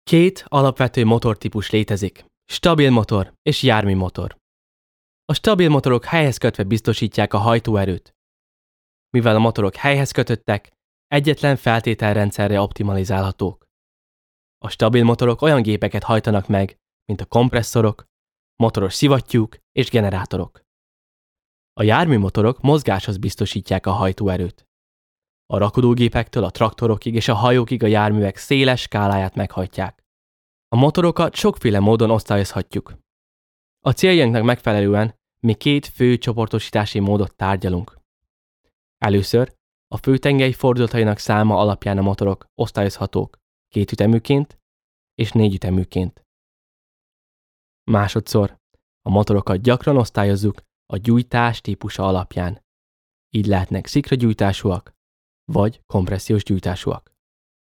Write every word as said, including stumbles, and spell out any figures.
Két alapvető motortípus létezik, stabil motor és járműmotor. A stabil motorok helyhez kötve biztosítják a hajtóerőt. Mivel a motorok helyhez kötöttek, egyetlen feltételrendszerre optimalizálhatók. A stabil motorok olyan gépeket hajtanak meg, mint a kompresszorok, motoros szivattyúk és generátorok. A járműmotorok mozgáshoz biztosítják a hajtóerőt. A rakodógépektől a traktorokig és a hajókig a járművek széles skáláját meghajtják. A motorokat sokféle módon osztályozhatjuk. A céljainknak megfelelően mi két fő csoportosítási módot tárgyalunk. Először a főtengely fordulatainak száma alapján a motorok osztályozhatók kétüteműként és négyüteműként. Másodszor a motorokat gyakran osztályozzuk a gyújtás típusa alapján. Így lehetnek szikragyújtásúak vagy kompressziós gyújtásúak.